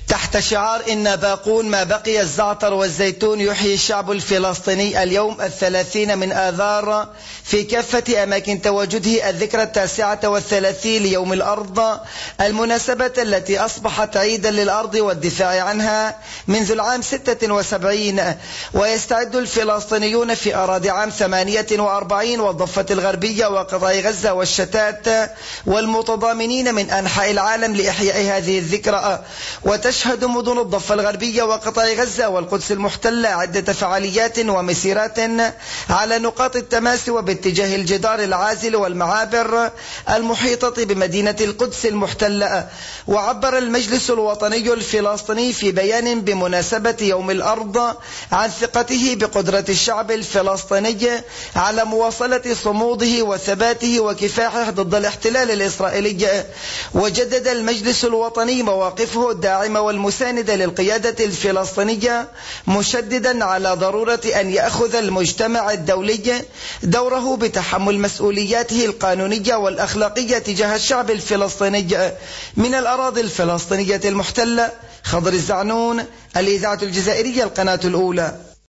تحت شعار إن باقون ما بقي الزعتر والزيتون يحيي الشعب الفلسطيني اليوم 30 من آذار في كافة أماكن تواجده الذكرى 39 ليوم الأرض، المناسبة التي أصبحت عيدا للأرض والدفاع عنها منذ العام 76. ويستعد الفلسطينيون في أراضي عام 48 والضفة الغربية وقطاع غزة والشتات والمتضامنين من أنحاء العالم لإحياء هذه الذكرى. وتشهد مدن الضفة الغربية وقطاع غزة والقدس المحتلة عدة فعاليات ومسيرات على نقاط التماس وباتجاه الجدار العازل والمعابر المحيطة بمدينة القدس المحتلة. وعبر المجلس الوطني الفلسطيني في بيان بمناسبة يوم الأرض عن ثقته بقدرة الشعب الفلسطيني على مواصلة صموده وثباته وكفاحه ضد الاحتلال الإسرائيلي. وجدد المجلس الوطني مواقفه الداعمة والمساندة للقيادة الفلسطينية، مشددا على ضرورة أن يأخذ المجتمع الدولي دوره بتحمل مسؤولياته القانونية والأخلاقية تجاه الشعب الفلسطيني من الأراضي الفلسطينية المحتلة. خضر الزعنون، الإذاعة الجزائرية، القناة الأولى.